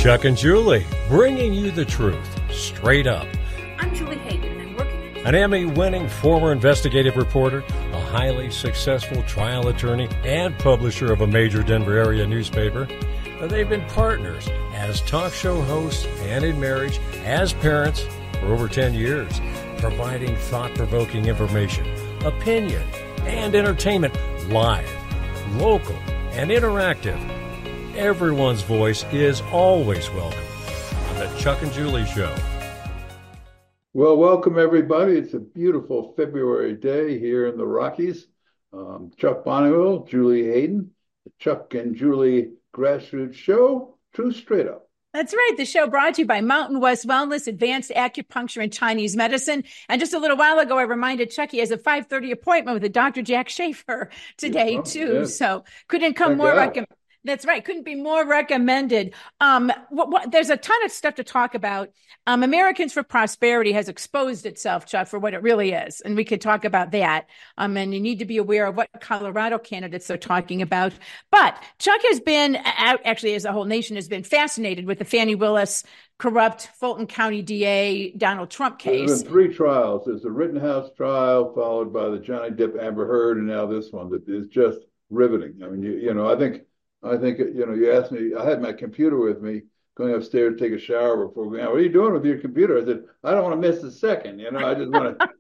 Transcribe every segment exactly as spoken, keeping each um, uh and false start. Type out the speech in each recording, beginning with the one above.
Chuck and Julie, bringing you the truth, straight up. I'm Julie Hayden, and working at... An Emmy-winning former investigative reporter, a highly successful trial attorney, and publisher of a major Denver area newspaper. They've been partners as talk show hosts and in marriage, as parents, for over ten years, providing thought-provoking information, opinion, and entertainment live, local, and interactive. Everyone's voice is always welcome on the Chuck and Julie Show. Well, welcome everybody. It's a beautiful February day here in the Rockies. Um, Chuck Bonneville, Julie Hayden, the Chuck and Julie Grassroots Show, True Straight Up. That's right. The show brought to you by Mountain West Wellness, Advanced Acupuncture and Chinese Medicine. And just a little while ago, I reminded Chuck he has a five thirty appointment with a Doctor Jack Schaefer today, yeah, too. Yes. So couldn't come Check more recommended. That's right. Couldn't be more recommended. Um, what, what, there's a ton of stuff to talk about. Um, Americans for Prosperity has exposed itself, Chuck, for what it really is. And we could talk about that. Um, and you need to be aware of what Colorado candidates are talking about. But Chuck has been, actually, as the whole nation has been fascinated with the Fani Willis corrupt Fulton County D A Donald Trump case. There's been three trials. There's the Rittenhouse trial, followed by the Johnny Depp Amber Heard, and now this one that is just riveting. I mean, you, you know, I think I think, you know, you asked me, I had my computer with me going upstairs to take a shower before going out. What are you doing with your computer? I said, I don't want to miss a second. You know, I just want to.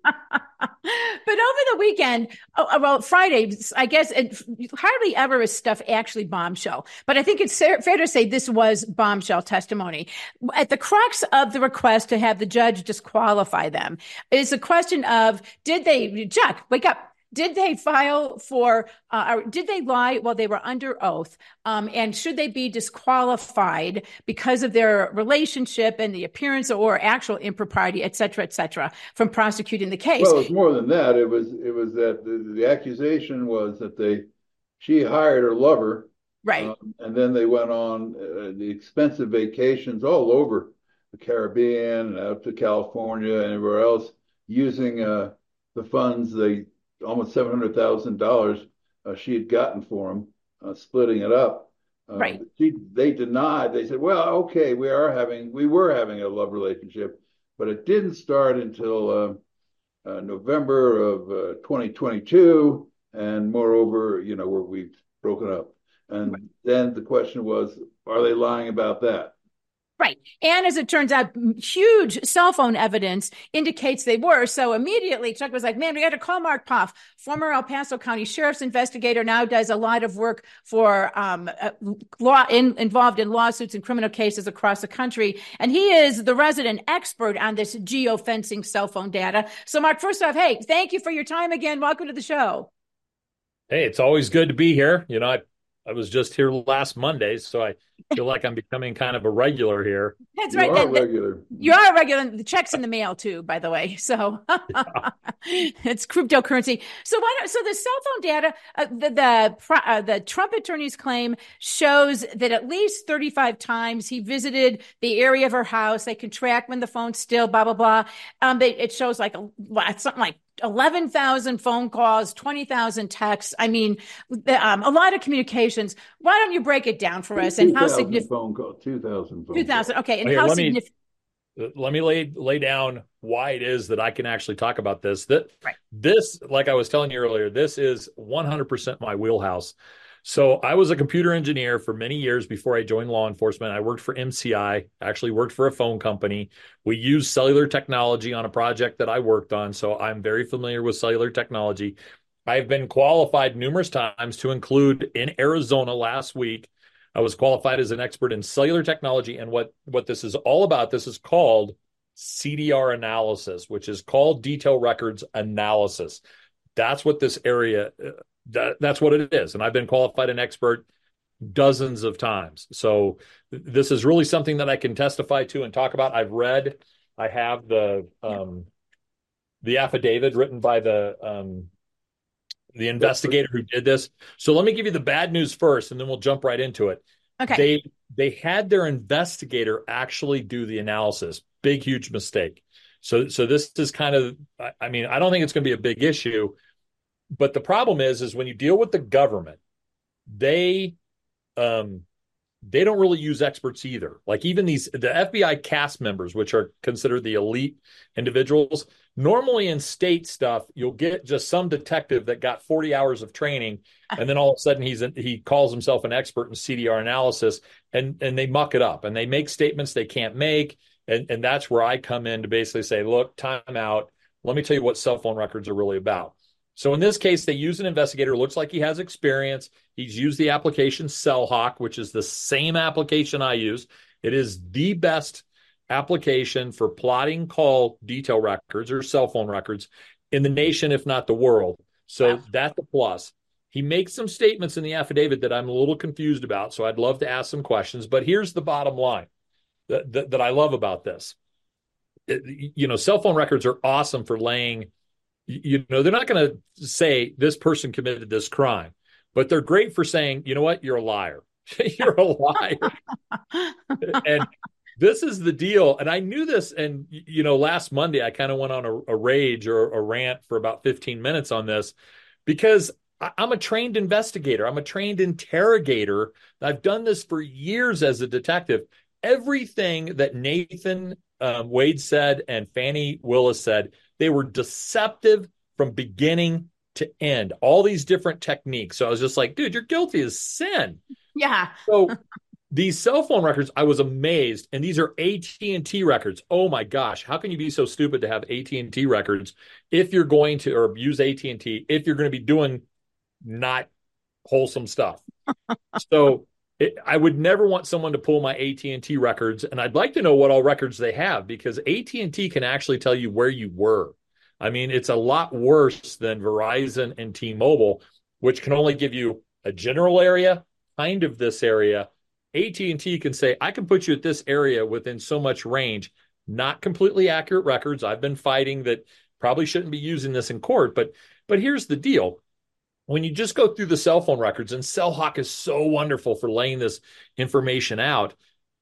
But over the weekend, oh, well, Friday, I guess it hardly ever is stuff actually bombshell. But I think it's fair, fair to say this was bombshell testimony. At the crux of the request to have the judge disqualify them is a question of, did they, Chuck, wake up. Did they file for, uh, or did they lie while they were under oath? Um, and should they be disqualified because of their relationship and the appearance or actual impropriety, et cetera, et cetera, from prosecuting the case? Well, it's more than that. It was, it was that the, the accusation was that they, she hired her lover. Right. Um, and then they went on uh, the expensive vacations all over the Caribbean and out to California and everywhere else using uh, the funds they, almost seven hundred thousand dollars uh, she had gotten for him, uh, splitting it up. Uh, right. She, they denied. They said, well, okay, we are having, we were having a love relationship, but it didn't start until uh, uh, November of uh, twenty twenty-two. And moreover, you know, where we've broken up. And right. Then the question was, are they lying about that? Right. And as it turns out, huge cell phone evidence indicates they were. So immediately Chuck was like, man, we got to call Mark Poff, former El Paso County Sheriff's investigator, now does a lot of work for um, law in, involved in lawsuits and criminal cases across the country. And he is the resident expert on this geofencing cell phone data. So Mark, first off, hey, thank you for your time again. Welcome to the show. Hey, it's always good to be here. You know, I I was just here last Monday, so I feel like I'm becoming kind of a regular here. That's right. You are and, regular. You are a regular. The check's in the mail too, by the way. So it's cryptocurrency. So why don't, so the cell phone data, uh, the the, uh, the Trump attorney's claim shows that at least thirty-five times he visited the area of her house. They can track when the phone's still, blah, blah, blah. Um, they, it shows like a, something like eleven thousand phone calls, twenty thousand texts. I mean, um, a lot of communications. Why don't you break it down for us and how significant? Phone call, two thousand phone two thousand. Okay. And Here, how let significant? Me, let me lay, lay down why it is that I can actually talk about this. That right. This, like I was telling you earlier, this is one hundred percent my wheelhouse. So I was a computer engineer for many years before I joined law enforcement. I worked for M C I, actually worked for a phone company. We used cellular technology on a project that I worked on, so I'm very familiar with cellular technology. I've been qualified numerous times, to include in Arizona last week. I was qualified as an expert in cellular technology, and what, what this is all about, this is called C D R analysis, which is called detail records analysis. That's what this area That, that's what it is. And I've been qualified an expert dozens of times. So th- this is really something that I can testify to and talk about. I've read, I have the um, the affidavit written by the um, the investigator who did this. So let me give you the bad news first, and then we'll jump right into it. Okay. They they had their investigator actually do the analysis. Big, huge mistake. So so this is kind of, I, I mean, I don't think it's going to be a big issue. But the problem is, is when you deal with the government, they, um, they don't really use experts either. Like even these, the F B I cast members, which are considered the elite individuals, normally in state stuff, you'll get just some detective that got forty hours of training. And then all of a sudden he's in, he calls himself an expert in C D R analysis, and, and they muck it up and they make statements they can't make. And, and that's where I come in to basically say, look, time out. Let me tell you what cell phone records are really about. So in this case, they use an investigator who looks like he has experience. He's used the application CellHawk, which is the same application I use. It is the best application for plotting call detail records or cell phone records in the nation, if not the world. So wow. That's a plus. He makes some statements in the affidavit that I'm a little confused about, so I'd love to ask some questions. But here's the bottom line that, that, that I love about this. It, you know, cell phone records are awesome for laying. You know, they're not going to say this person committed this crime, but they're great for saying, you know what, you're a liar. You're a liar. And this is the deal. And I knew this. And, you know, last Monday, I kind of went on a, a rage or a rant for about fifteen minutes on this because I, I'm a trained investigator. I'm a trained interrogator. I've done this for years as a detective. Everything that Nathan um, Wade said and Fannie Willis said, they were deceptive from beginning to end, all these different techniques. So I was just like, dude, you're guilty as sin. Yeah. So these cell phone records, I was amazed. And these are A T and T records. Oh my gosh. How can you be so stupid to have A T and T records if you're going to, or use A T and T, if you're going to be doing not wholesome stuff? So it, I would never want someone to pull my A T and T records. And I'd like to know what all records they have, because A T and T can actually tell you where you were. I mean, it's a lot worse than Verizon and T-Mobile, which can only give you a general area, kind of this area. A T and T can say, I can put you at this area within so much range. Not completely accurate records. I've been fighting that probably shouldn't be using this in court. But but here's the deal. When you just go through the cell phone records, and CellHawk is so wonderful for laying this information out.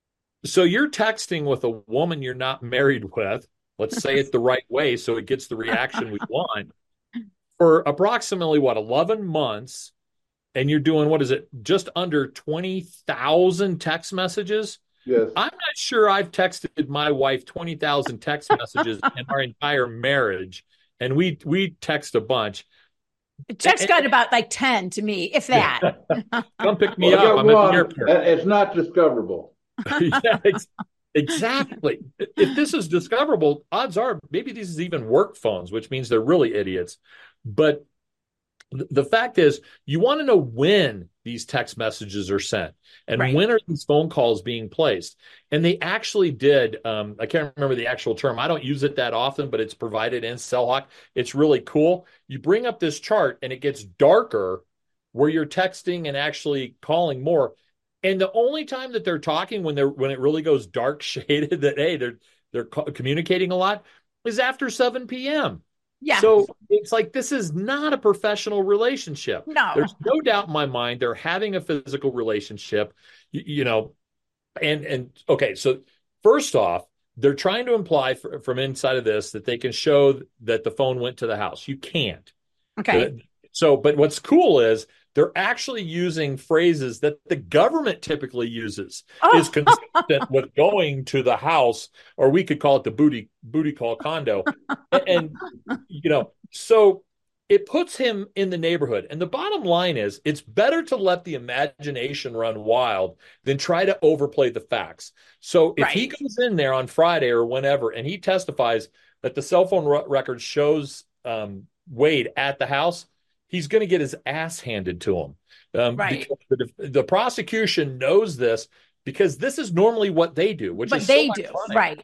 So you're texting with a woman you're not married with. Let's say it the right way so it gets the reaction we want. For approximately, what, eleven months, and you're doing, what is it, just under twenty thousand text messages? Yes. I'm not sure I've texted my wife twenty thousand text messages in our entire marriage, and we we text a bunch. Jack's got about like ten to me, if that. Come pick me well, up. I'm one, at the airport. It's not discoverable. Yeah, it's, exactly. If this is discoverable, odds are maybe these is even work phones, which means they're really idiots. But th- the fact is, you want to know when these text messages are sent and right. when are these phone calls being placed. And they actually did. Um, I can't remember the actual term. I don't use it that often, but it's provided in CellHawk. It's really cool. You bring up this chart and it gets darker where you're texting and actually calling more. And the only time that they're talking when they're when it really goes dark shaded that, hey, they're they're co- communicating a lot is after seven p.m. Yeah. So it's like, this is not a professional relationship. No. There's no doubt in my mind they're having a physical relationship, you, you know, and, and okay. So first off, they're trying to imply for, from inside of this that they can show that the phone went to the house. You can't. Okay. So, but what's cool is they're actually using phrases that the government typically uses, oh. is consistent with going to the house, or we could call it the booty booty call condo. and, and, you know, so it puts him in the neighborhood. And the bottom line is, it's better to let the imagination run wild than try to overplay the facts. So if right. he goes in there on Friday or whenever, and he testifies that the cell phone r- record shows um, Wade at the house, he's going to get his ass handed to him. Um, right. Because the, the prosecution knows this, because this is normally what they do, which but is they so do ironic. Right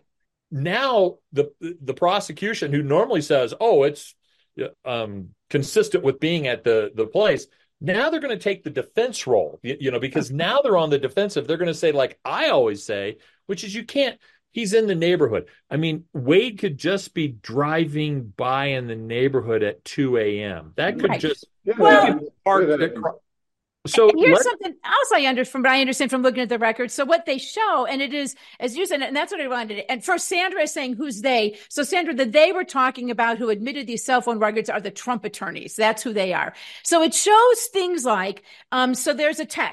Now the the prosecution, who normally says, "Oh, it's um, consistent with being at the the place," now they're going to take the defense role, you, you know, because now they're on the defensive. They're going to say, like I always say, which is, you can't. He's in the neighborhood. I mean, Wade could just be driving by in the neighborhood at two a.m. That could right. just well, park the, so and here's let, something else I understand from, but I understand from looking at the records. So what they show, and it is, as you said, and that's what I wanted. And first, Sandra is saying, who's they? So Sandra, the they were talking about who admitted these cell phone records are the Trump attorneys. That's who they are. So it shows things like, um, so there's a text.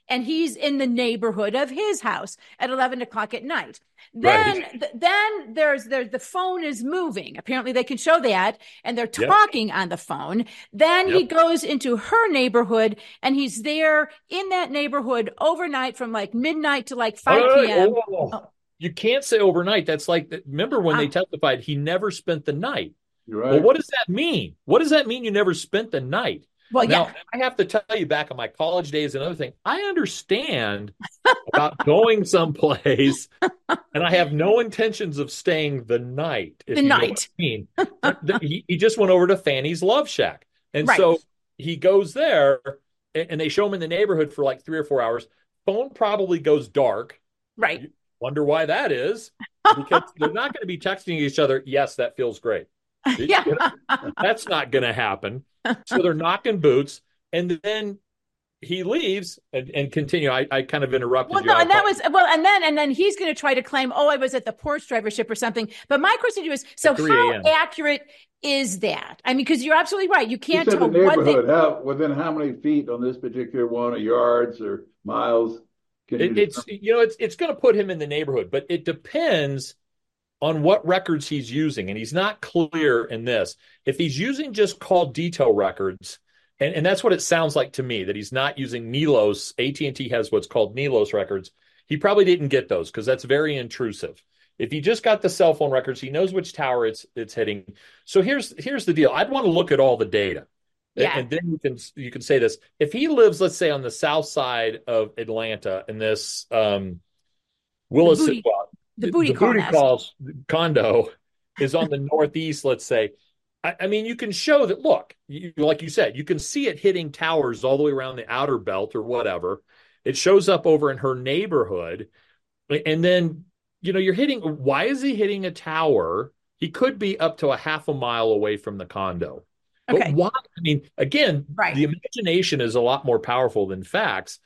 and he's in the neighborhood of his house at eleven o'clock at night. Then, Right. th- then there's there the phone is moving. Apparently, they can show that, and they're Yep. talking on the phone. Then he Yep. goes into her neighborhood, and he's there in that neighborhood overnight from like midnight to like five Oh, p m. oh, oh, oh. You can't say overnight. That's like, remember when they Um, testified, he never spent the night. You're right. Well, what does that mean? What does that mean you never spent the night? Well, Now, yeah, I have to tell you, back in my college days, another thing, I understand about going someplace, and I have no intentions of staying the night, if the you know what night. I mean. But the- he, he just went over to Fanny's Love Shack. And Right. so he goes there, and, and they show him in the neighborhood for like three or four hours. Phone probably goes dark. Right. Wonder why that is. Because they're not going to be texting each other, yes, that feels great. Yeah. That's not going to happen. So they're knocking boots, and then he leaves and, and continue. I, I kind of interrupted Well, you. no, I and that apologize. was well, and then and then he's going to try to claim, oh, I was at the Porsche drivership or something. But my question to you is, so At three how a m accurate is that? I mean, because you're absolutely right. You He can't said tell the what neighborhood, they. how, within how many feet on this particular one, or yards or miles? Can you It, it's you know it's it's going to put him in the neighborhood, but it depends on what records he's using, and he's not clear in this. If he's using just call detail records, and, and that's what it sounds like to me, that he's not using Nelos. A T and T has what's called Nelos records. He probably didn't get those because that's very intrusive. If he just got the cell phone records, he knows which tower it's it's hitting. So here's here's the deal. I'd want to look at all the data. Yeah. And then you can you can say this. If he lives, let's say, on the south side of Atlanta in this um, Willis, booty- well, the booty call nest. calls condo is on the northeast, let's say. I, I mean, you can show that, look, you, like you said, you can see it hitting towers all the way around the outer belt or whatever. It shows up over in her neighborhood. And then, you know, you're hitting, why is he hitting a tower? He could be up to a half a mile away from the condo. But Okay. why? I mean, again, Right. the imagination is a lot more powerful than facts.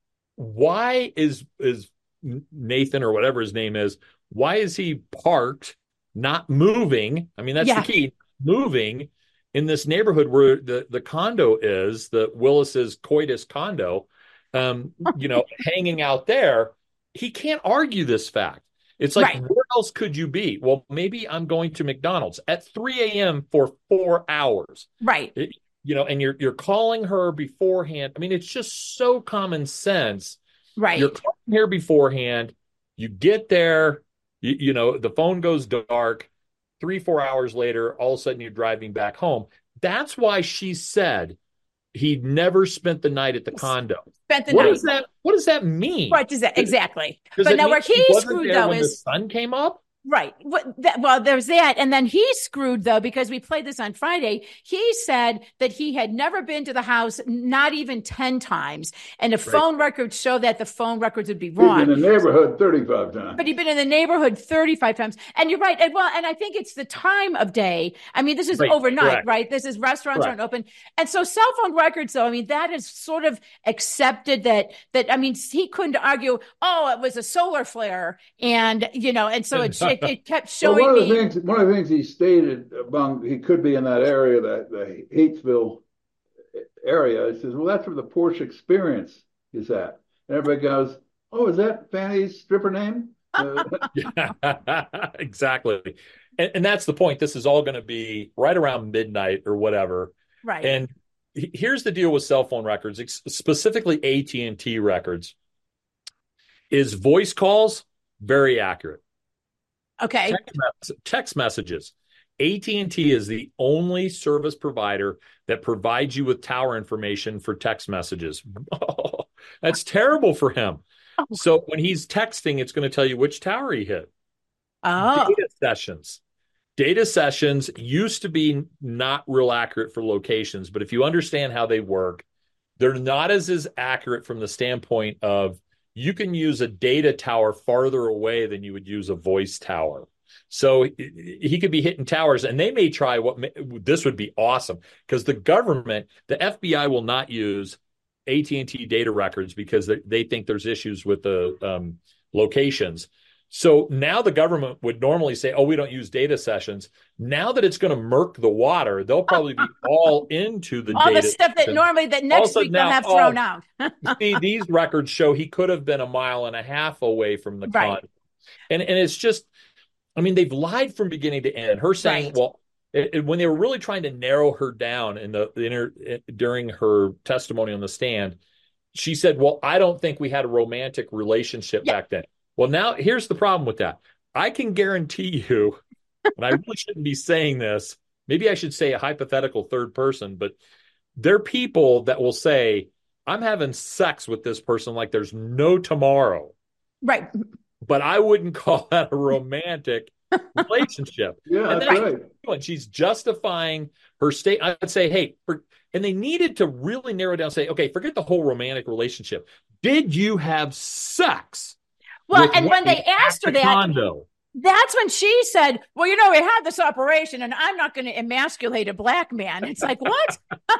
Why is is Nathan, or whatever his name is, why is he parked, not moving? I mean, that's Yeah. the key. Moving in this neighborhood where the, the condo is, the Willis's Coitus condo, um, you know, hanging out there. He can't argue this fact. It's like, Right. where else could you be? Well, maybe I'm going to McDonald's at three a m for four hours. Right. It- you know, and you're you're calling her beforehand. I mean, it's just so common sense. Right. You're calling her beforehand. You get there, you, you know, the phone goes dark. Three, four hours later, all of a sudden you're driving back home. That's why she said he never spent the night at the condo. Spent the What night. does that what does that mean? What does that exactly? Does But it now mean where he he wasn't screwed there though when is the sun came up? right. What, that, well, there's that. And then he screwed, though, because we played this on Friday. He said that he had never been to the house, not even ten times. And the phone records show that the phone records would be He's been wrong. in the neighborhood thirty-five times. But he'd been in the neighborhood thirty-five times. And you're right. And well, and I think it's the time of day. I mean, this is Right, overnight, correct. right? This is restaurants Correct. aren't open. And so cell phone records, though, I mean, that is sort of accepted that, that, I mean, he couldn't argue, oh, it was a solar flare. And, you know, and so it, it, it kept Well, showing one of the me. things, one of the things he stated among, he could be in that area, that the Hatesville area. He says, well, that's where the Porsche Experience is at. And everybody goes, oh, is that Fanny's stripper name? Uh, Exactly. And, and that's the point. This is all going to be right around midnight or whatever. Right. And he- here's the deal with cell phone records, ex- specifically A T and T records, is voice calls very accurate. Okay. Text, mes- text messages. A T and T is the only service provider that provides you with tower information for text messages. Oh, that's terrible for him. So when he's texting, it's going to tell you which tower he hit. Oh, Data sessions. Data sessions used to be not real accurate for locations, but if you understand how they work, they're not as, as accurate from the standpoint of you can use a data tower farther away than you would use a voice tower. So he could be hitting towers, and they may try what may, this would be awesome, because the government, the F B I will not use A T and T data records because they, they think there's issues with the um, locations. So now the government would normally say, oh, we don't use data sessions. Now that it's going to murk the water, they'll probably be all into the all data the stuff that sessions. normally that next week they'll have thrown oh, out. See, these records show he could have been a mile and a half away from the Right. condo. And, and it's just, I mean, they've lied from beginning to end. Her saying, Right. well, it, it, when they were really trying to narrow her down in the, the inter, during her testimony on the stand, she said, well, I don't think we had a romantic relationship Yeah. back then. Well, now here's the problem with that. I can guarantee you, and I really shouldn't be saying this, maybe I should say a hypothetical third person, but there are people that will say, I'm having sex with this person like there's no tomorrow. Right. But I wouldn't call that a romantic relationship. Yeah, and that's right. And she's justifying her state. I would say, hey, for, and they needed to really narrow down, say, okay, forget the whole romantic relationship. Did you have sex? Well, and when they asked her that, condo? That's when she said, well, you know, we had this operation and I'm not going to emasculate a black man. It's like, what?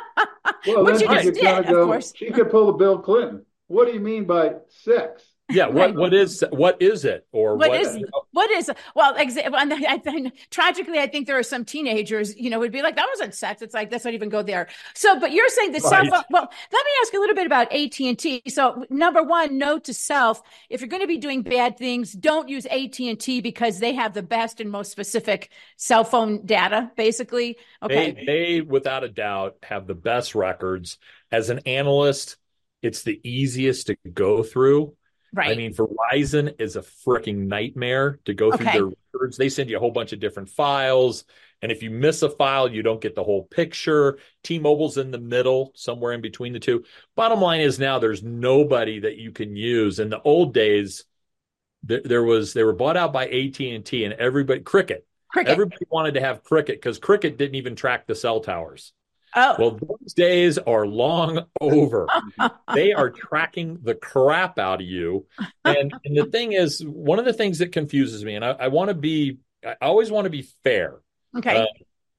Well, Which then you she just could did, kinda of go, course. she could pull a Bill Clinton. What do you mean by sex? Yeah, what Right. what is what is it, or What what is what is well? Exa- and I think, tragically, I think there are some teenagers, you know, would be like, "That wasn't sex." It's like, let's not even go there. So, but you're saying the cell Right. phone. Well, let me ask you a little bit about A T and T. So, number one, note to self: if you're going to be doing bad things, don't use A T and T because they have the best and most specific cell phone data. Basically, okay. They, they without a doubt have the best records. As an analyst, it's the easiest to go through. Right. I mean, Verizon is a freaking nightmare to go through Okay. their records. They send you a whole bunch of different files. And if you miss a file, you don't get the whole picture. T-Mobile's in the middle, somewhere in between the two. Bottom line is now there's nobody that you can use. In the old days, there, there was they were bought out by A T and T and everybody, Cricket. Cricket. Everybody wanted to have Cricket because Cricket didn't even track the cell towers. Oh. Well, those days are long over. They are tracking the crap out of you. And, and the thing is, one of the things that confuses me, and I, I want to be, I always want to be fair, Okay. uh,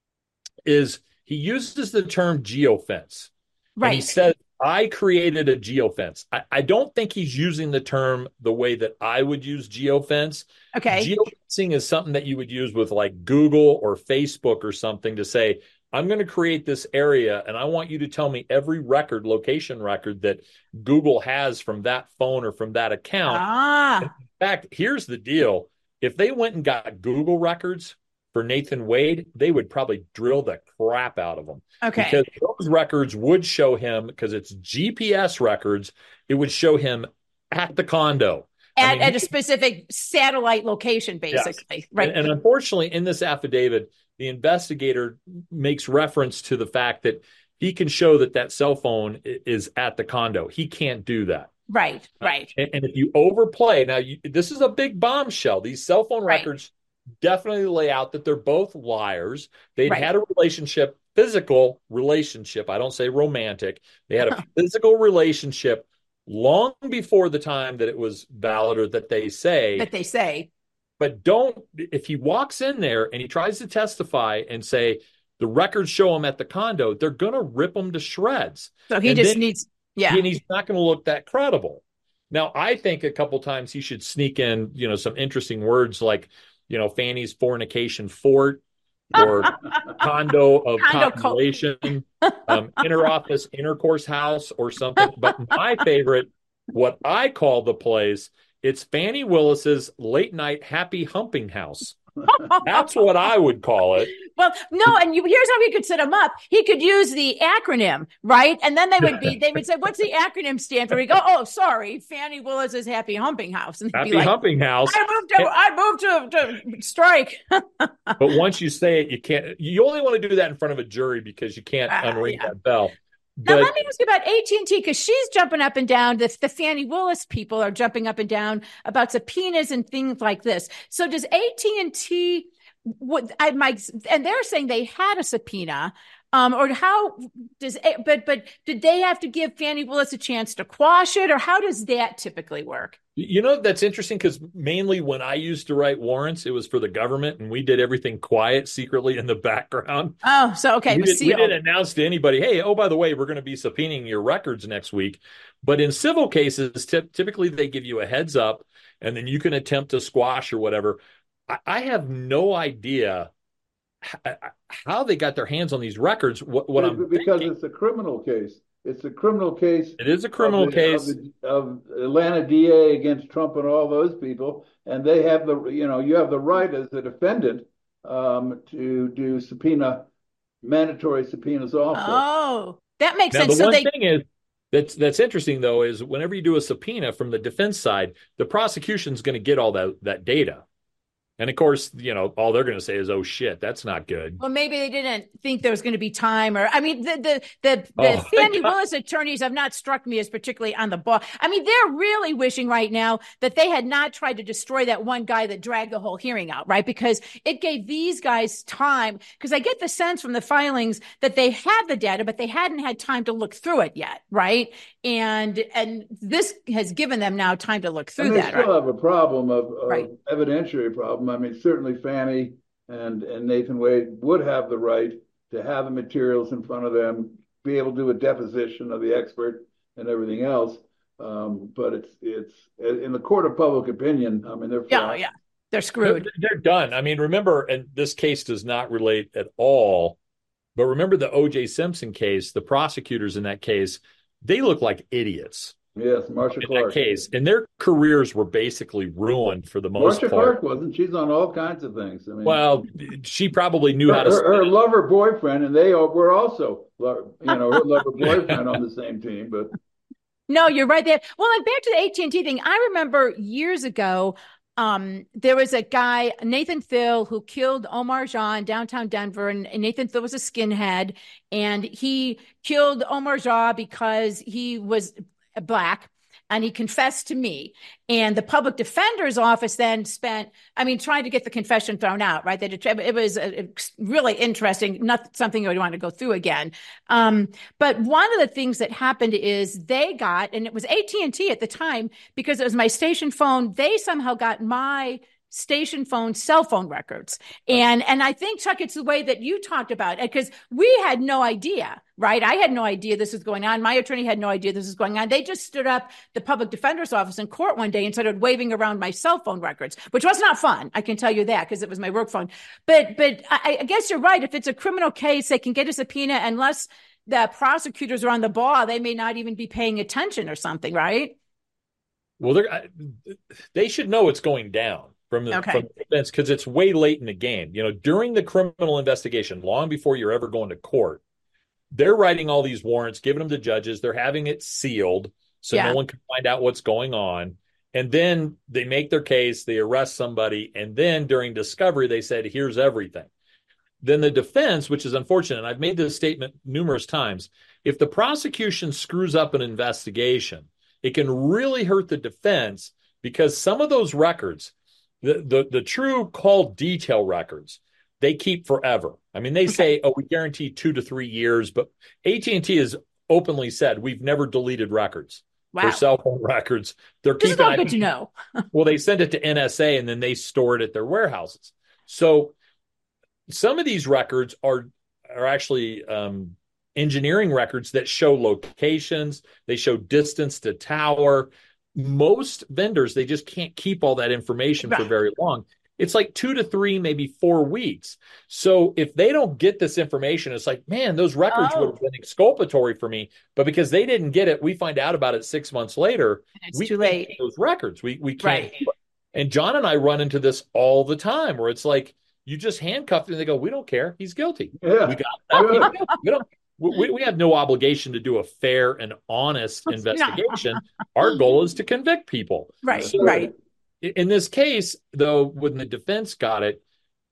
is he uses the term geofence. And he Right. says, I created a geofence. I, I don't think he's using the term the way that I would use geofence. Okay. Geofencing is something that you would use with like Google or Facebook or something to say, I'm going to create this area and I want you to tell me every record, location record that Google has from that phone or from that account. Ah. In fact, here's the deal. If they went and got Google records for Nathan Wade, they would probably drill the crap out of them. Okay. Because those records would show him, because it's G P S records, it would show him at the condo. At, I mean, at a specific satellite location, basically. Yes. Right. And, and unfortunately, in this affidavit, the investigator makes reference to the fact that he can show that that cell phone is at the condo. He can't do that. Right. Right. And, and if you overplay, now you, this is a big bombshell. These cell phone Right. records definitely lay out that they're both liars. They'd Right. had a relationship, physical relationship. I don't say romantic. They had a physical relationship long before the time that it was valid or that they say. That they say. But don't, if he walks in there and he tries to testify and say the records show him at the condo, they're going to rip him to shreds. So he And just then- needs, yeah. And he's not going to look that credible. Now, I think a couple times he should sneak in, you know, some interesting words like, you know, Fanny's fornication fort or condo of Condo co- copulation, um, interoffice intercourse house or something. But my favorite, what I call the place, it's Fannie Willis's late night happy humping house. That's what I would call it. Well, no, and you, here's how he could set him up. He could use the acronym, right? And then they would be, they would say, "What's the acronym stand for?" We go, "Oh, sorry, Fannie Willis's Happy Humping House." And they'd Happy be like, humping house. I moved to, I moved to, to strike. But once you say it, you can't. You only want to do that in front of a jury because you can't Uh, unring yeah. that bell. Now, But let me ask you about A T and T, because she's jumping up and down. The, the Fannie Willis people are jumping up and down about subpoenas and things like this. So does A T and T, would I might, and they're saying they had a subpoena, um, or how does, but, but did they have to give Fannie Willis a chance to quash it, or how does that typically work? you know, that's interesting because mainly when I used to write warrants, it was for the government and we did everything quiet, secretly in the background. Oh, so, okay. We, it was did, we sealed. didn't announce to anybody, hey, oh, by the way, we're going to be subpoenaing your records next week. But in civil cases, ty- typically they give you a heads up and then you can attempt to squash or whatever. I, I have no idea how they got their hands on these records. What, what I'm because thinking, it's a criminal case. It's a criminal case. It is a criminal of the, case of, the, of Atlanta D A against Trump and all those people, and they have the you know you have the right as a defendant um, to do subpoena, mandatory subpoenas also. Oh, that makes now, sense. The so one they. thing is that's that's interesting though is whenever you do a subpoena from the defense side, the prosecution's going to get all that that data. And of course, you know, all they're going to say is, "Oh shit, that's not good." Well, maybe they didn't think there was going to be time, or I mean, the the the, the Oh, Fannie Willis attorneys have not struck me as particularly on the ball. I mean, they're really wishing right now that they had not tried to destroy that one guy that dragged the whole hearing out, right? Because it gave these guys time. Because I get the sense from the filings that they had the data, but they hadn't had time to look through it yet, right? And and this has given them now time to look through and they that. still Right? have a problem of, of Right. evidentiary problem. I mean, certainly Fannie and, and Nathan Wade would have the right to have the materials in front of them, be able to do a deposition of the expert and everything else. Um, but it's it's in the court of public opinion. I mean, they're Yeah, fine. yeah, they're screwed. They're, they're done. I mean, remember, and this case does not relate at all, but remember the O J Simpson case, the prosecutors in that case, they look like idiots. Yes, Marsha in Clark. that case, and their careers were basically ruined for the most Marsha part. Clark wasn't. She's on all kinds of things. I mean, Well, she probably knew her, how to. her, her lover boyfriend, and they all, were also, you know, her lover boyfriend on the same team. But No, you're right there. Well, and back to the A T and T thing, I remember years ago, um, there was a guy, Nathan Thill, who killed Omar Jah in downtown Denver. And, and Nathan Thill was a skinhead. And he killed Omar Jah because he was Black. And he confessed to me. And the public defender's office then spent, I mean, trying to get the confession thrown out, right? They did, it was a, really interesting, not something I would want to go through again. Um, but one of the things that happened is they got, and it was A T and T at the time, because it was my station phone, they somehow got my station phone cell phone records. And and I think, Chuck, it's the way that you talked about it, because we had no idea, right? I had no idea this was going on. My attorney had no idea this was going on. They just stood up the public defender's office in court one day and started waving around my cell phone records, which was not fun. I can tell you that, because it was my work phone. But but I, I guess you're right. If it's a criminal case, they can get a subpoena unless the prosecutors are on the ball. They may not even be paying attention or something, right? Well, they're, they should know it's going down. From the, okay. from the defense, because it's way late in the game. You know, during the criminal investigation, long before you're ever going to court, they're writing all these warrants, giving them to judges. They're having it sealed so yeah. no one can find out what's going on. And then they make their case, they arrest somebody, and then during discovery, they said, here's everything. Then the defense, which is unfortunate, and I've made this statement numerous times, if the prosecution screws up an investigation, it can really hurt the defense, because some of those records, The, the the true call detail records, they keep forever. I mean, they say, oh, we guarantee two to three years, but A T and T has openly said we've never deleted records wow. for cell phone records. They're this keeping is all it. good to know. Well, they send it to N S A and then they store it at their warehouses. So some of these records are are actually um, engineering records that show locations. They show distance to tower. Most vendors, they just can't keep all that information right. for very long. It's like two to three, maybe four weeks. So if they don't get this information, it's like, man, those records oh. would have been exculpatory for me. But because they didn't get it, we find out about it six months later. It's we too can't late. get those records. We we can't. Right. And John and I run into this all the time, where it's like you just handcuffed him and they go, we don't care. He's guilty. Yeah. We got that. we don't. We, we have no obligation to do a fair and honest investigation. Our goal is to convict people. Right, so right. In this case, though, when the defense got it,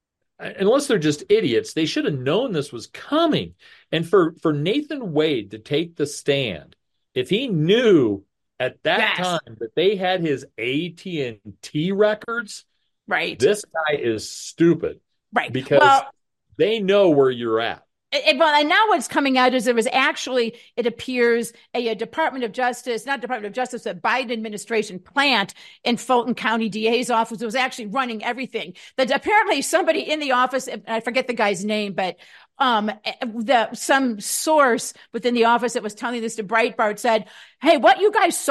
unless they're just idiots, they should have known this was coming. And for, for Nathan Wade to take the stand, if he knew at that yes. time that they had his A T and T records, right, this guy is stupid. Right. Because well, they know where you're at. It, well, and now what's coming out is there was actually, it appears, a, a Department of Justice, not Department of Justice, a Biden administration plant in Fulton County D A's office that was actually running everything. That apparently somebody in the office, I forget the guy's name, but um, the some source within the office that was telling this to Breitbart said, hey, what you guys saw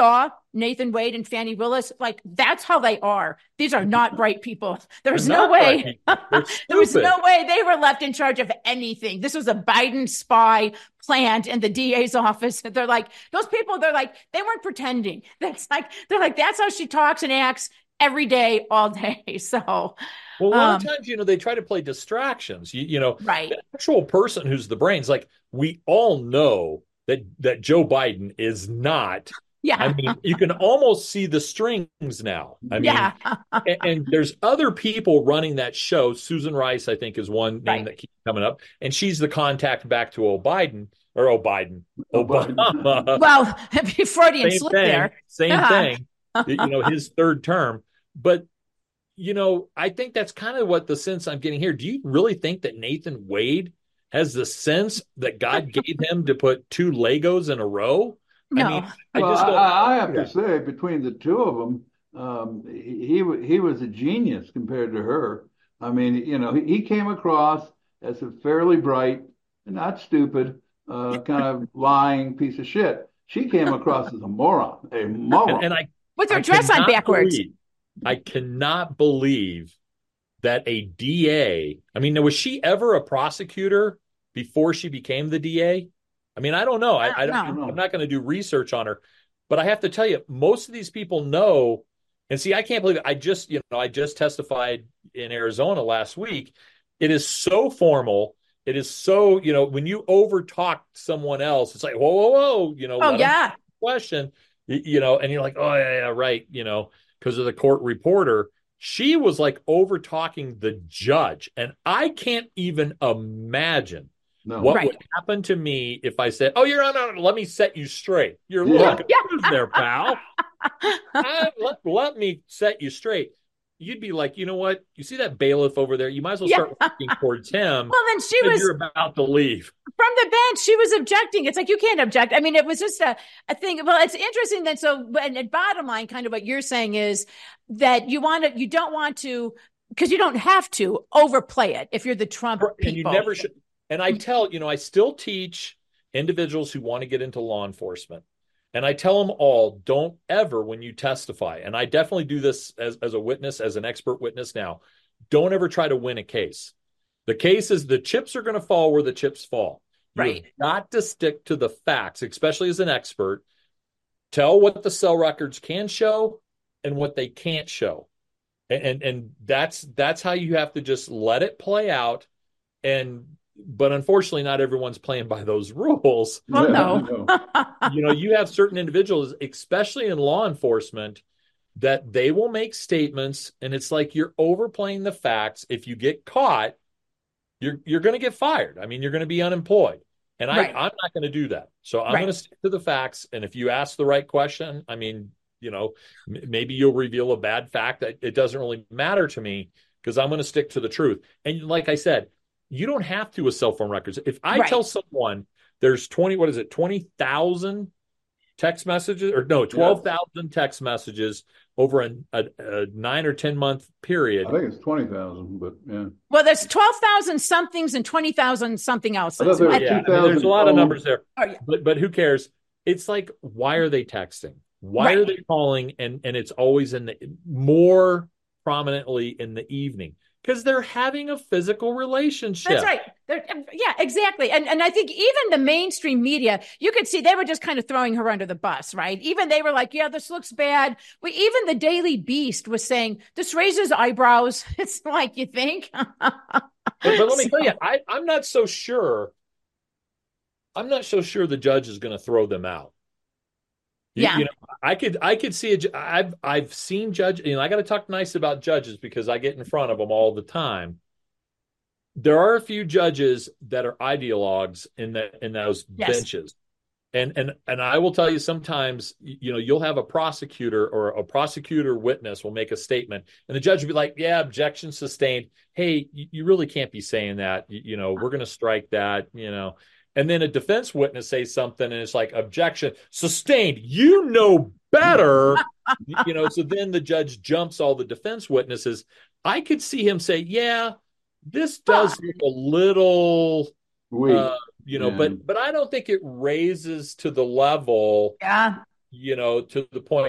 Nathan Wade and Fannie Willis, like that's how they are. These are not bright people. There's They're no not way. bright There was stupid. no way they were left in charge of anything. This was a Biden spy plant in the D A's office. They're like, those people, they're like, they weren't pretending. That's like, they're like, that's how she talks and acts every day, all day. So, Well, a lot um, of times, you know, they try to play distractions. You, you know, right. the actual person who's the brains, like we all know that that Joe Biden is not. Yeah. I mean, you can almost see the strings now. I mean, Yeah. and, and there's other people running that show. Susan Rice, I think, is one name Right. that keeps coming up, and she's the contact back to O'Biden or O'Biden, O'Biden. Obama. Well, Freudian Same slip thing, there. same Yeah. thing. You know, his third term, but. You know, I think that's kind of what the sense I'm getting here. Do you really think that Nathan Wade has the sense that God gave him to put two Legos in a row? No. I mean, I Well, just don't. I, I have Yeah. to say, between the two of them, um, he he wa- he was a genius compared to her. I mean, you know, he, he came across as a fairly bright, not stupid, uh, kind of lying piece of shit. She came across as a moron, a moron. And, and I, With her I dress on cannot backwards. believe- I cannot believe that a D A. I mean, was she ever a prosecutor before she became the D A? I mean, I don't know. I, I don't. No. I'm not going to do research on her, but I have to tell you, most of these people know. And see, I can't believe it. I just, you know, I just testified in Arizona last week. It is so formal. It is so, you know, when you overtalk someone else, it's like, whoa, whoa, whoa, you know, Oh, let 'em yeah. question, you, you know, and you're like, oh yeah, yeah, right, you know, because of the court reporter. She was like over talking the judge, and I can't even imagine No. what Right. would happen to me if I said, "Oh, you're on. Let me set you straight. You're a Yeah. little confused there, pal. I, let, let me set you straight." You'd be like, you know what? You see that bailiff over there? You might as well Yeah. start working towards him. Well, then she because was you're about to leave. from the bench. She was objecting. It's like, you can't object. I mean, it was just a, a thing. Well, it's interesting that, so, and, and bottom line, kind of what you're saying is that you want to, you don't want to, because you don't have to overplay it if you're the Trump people. And you never should. And I tell, you know, I still teach individuals who want to get into law enforcement. And I tell them all, don't ever, when you testify, and I definitely do this as, as a witness, as an expert witness now, don't ever try to win a case. The case is the chips are going to fall where the chips fall. You've Right. got to stick to the facts, especially as an expert. Tell what the cell records can show and what they can't show. And, and, and that's that's how you have to just let it play out. And but unfortunately, not everyone's playing by those rules. Well, Yeah, no. no. You know, you have certain individuals, especially in law enforcement, that they will make statements, and it's like you're overplaying the facts. If you get caught, you're you're going to get fired. I mean, you're going to be unemployed. And I, Right. I'm not going to do that. So I'm Right. going to stick to the facts. And if you ask the right question, I mean, you know, m- maybe you'll reveal a bad fact that it doesn't really matter to me because I'm going to stick to the truth. And like I said, you don't have to with cell phone records. If I Right. tell someone there's twenty, what is it, twenty thousand text messages, or no, twelve thousand text messages over a, a, a nine or ten month period. I think it's twenty thousand, but yeah. Well, there's twelve thousand somethings and twenty thousand something else. I thought there was Yeah, I mean, two thousand there's a lot of phones. numbers there, Oh, yeah. but but who cares? It's like, why are they texting? Why Right. are they calling? And and it's always in the more prominently in the evening because they're having a physical relationship. That's right. They're, yeah, exactly. And and I think even the mainstream media, you could see they were just kind of throwing her under the bus, right? Even they were like, yeah, this looks bad. We, even the Daily Beast was saying, this raises eyebrows. It's like, you think? But, but let me So- tell you, I, I'm not so sure. I'm not so sure the judge is going to throw them out. You, Yeah. you know, I could, I could see a. ju- I've, I've seen judge. You know, I got to talk nice about judges because I get in front of them all the time. There are a few judges that are ideologues in that in those Yes. benches, and and and I will tell you, sometimes you know you'll have a prosecutor or a prosecutor witness will make a statement, and the judge will be like, "Yeah, objection sustained. Hey, you, you really can't be saying that. You, you know, we're going to strike that. You know." And then a defense witness says something, and it's like, objection sustained. You know better. You know, so then the judge jumps all the defense witnesses. I could see him say, yeah, this does look a little, Weak. uh, you know, Yeah. but but I don't think it raises to the level, Yeah. you know, to the point.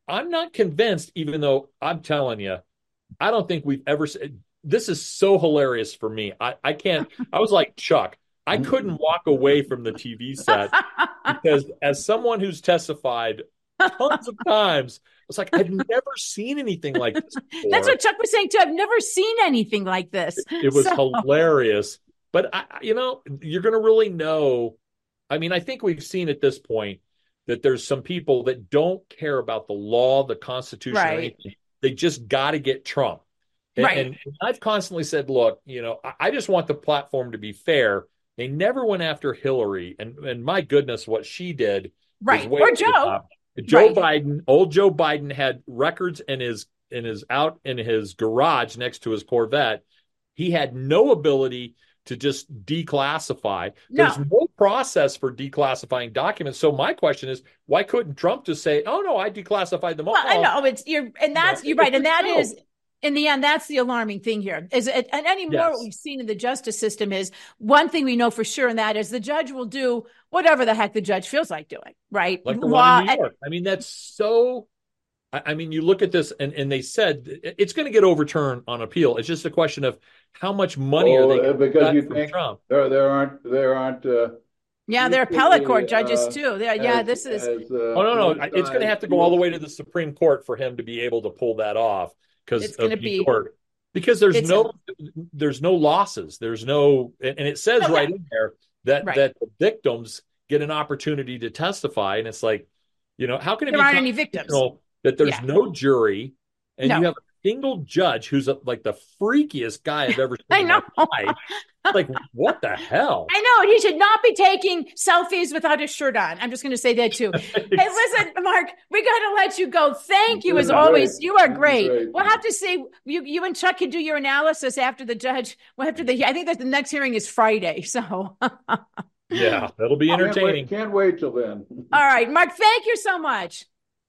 I'm not convinced, even though I'm telling you, I don't think we've ever said this is so hilarious for me. I, I can't, I was like, Chuck, I couldn't walk away from the T V set because as someone who's testified tons of times, it's like, I've never seen anything like this before. That's what Chuck was saying too. I've never seen anything like this. It, it was so. hilarious. But, I, you know, you're going to really know. I mean, I think we've seen at this point that there's some people that don't care about the law, the Constitution, right. or anything. They just got to get Trump. And, right. and I've constantly said, look, you know, I, I just want the platform to be fair. They never went after Hillary. And, and my goodness, what she did. Right. Or Joe. Joe right. Biden, old Joe Biden had records in his in his out in his garage next to his Corvette. He had no ability to just declassify. No. There's no process for declassifying documents. So my question is, why couldn't Trump just say, "Oh no, I declassified them all"? Well, I know it's you're, and that's no, you're right, and that no. is. In the end, that's the alarming thing here. Is it, and anymore, yes. what we've seen in the justice system is one thing we know for sure, and that is the judge will do whatever the heck the judge feels like doing, right? Like the one in New York. I mean, that's so. I mean, you look at this, and, and they said it's going to get overturned on appeal. It's just a question of how much money oh, are they going because you from think Trump? There, there aren't, there aren't. Uh, yeah, they're appellate court uh, judges too. They're, yeah, as, this is. As, uh, oh no, no, it's going to have to go all the way to the Supreme Court for him to be able to pull that off because of New be, York. Because there's no, a, there's no losses. There's no, and, and it says no, right yeah. in there that right. that the victims get an opportunity to testify, and it's like, you know, how can it there be aren't any victims that there's yeah. no jury and no. you have a single judge who's a, like the freakiest guy I've ever seen I in know. my life. Like, what the hell? I know. And he should not be taking selfies without his shirt on. I'm just going to say that too. Hey, listen, Mark, we got to let you go. Thank you as always. Great. You are great. great. We'll have to see. You, you and Chuck can do your analysis after the judge. Well, after the, I think that the next hearing is Friday. So. Yeah, that'll be entertaining. Can't wait, can't wait till then. All right, Mark, thank you so much.